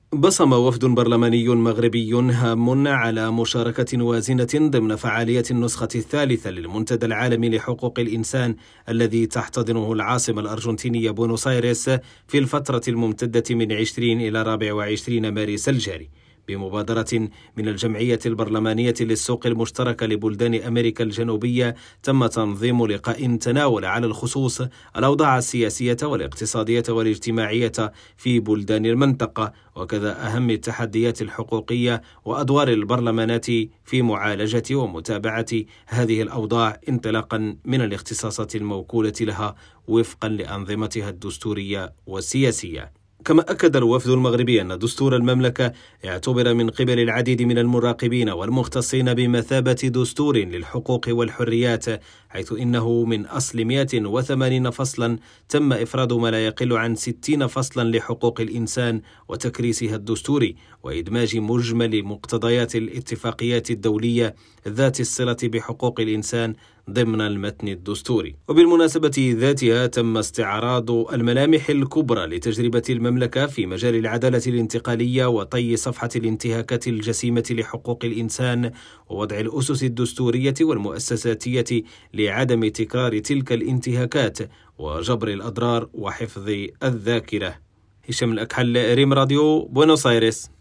بصم وفد برلماني مغربي هام على مشاركة وازنة ضمن فعاليات النسخة الثالثة للمنتدى العالمي لحقوق الإنسان الذي تحتضنه العاصمة الأرجنتينية بوينوس آيرس في الفترة الممتدة من 20 إلى 24 مارس الجاري، بمبادرة من الجمعية البرلمانية للسوق المشتركة لبلدان أمريكا الجنوبية. تم تنظيم لقاء تناول على الخصوص الأوضاع السياسية والاقتصادية والاجتماعية في بلدان المنطقة، وكذا أهم التحديات الحقوقية وأدوار البرلمانات في معالجة ومتابعة هذه الأوضاع انطلاقا من الاختصاصات الموكولة لها وفقا لأنظمتها الدستورية والسياسية. كما أكد الوفد المغربي أن دستور المملكة اعتبر من قبل العديد من المراقبين والمختصين بمثابة دستور للحقوق والحريات، حيث إنه من أصل 180 فصلا تم إفراد ما لا يقل عن 60 فصلا لحقوق الإنسان وتكريسها الدستوري وإدماج مجمل مقتضيات الاتفاقيات الدولية ذات الصلة بحقوق الإنسان ضمن المتن الدستوري. وبالمناسبة ذاتها تم استعراض الملامح الكبرى لتجربة المملكة في مجال العدالة الانتقالية وطي صفحة الانتهاكات الجسيمة لحقوق الإنسان ووضع الأسس الدستورية والمؤسساتية لعدم تكرار تلك الانتهاكات وجبر الأضرار وحفظ الذاكرة. هشام الأكحل، ريم راديو، بوينوس آيرس.